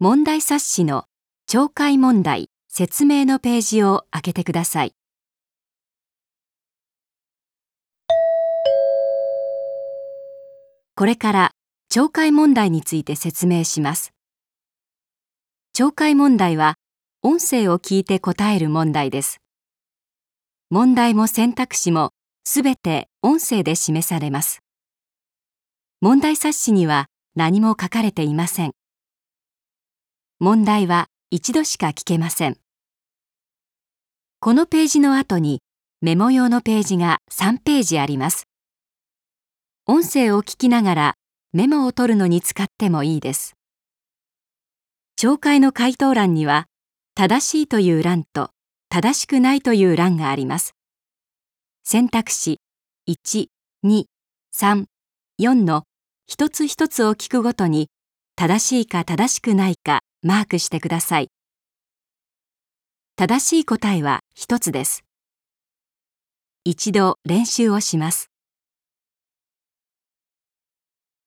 問題冊子の聴解問題説明のページを開けてください。これから聴解問題について説明します。聴解問題は音声を聞いて答える問題です。問題も選択肢もすべて音声で示されます。問題冊子には何も書かれていません。問題は一度しか聞けません。このページの後にメモ用のページが3ページあります。音声を聞きながらメモを取るのに使ってもいいです。聴解の回答欄には正しいという欄と正しくないという欄があります。選択肢1、2、3、4の一つ一つを聞くごとに正しいか正しくないかマークしてください。正しい答えは1つです。一度練習をします。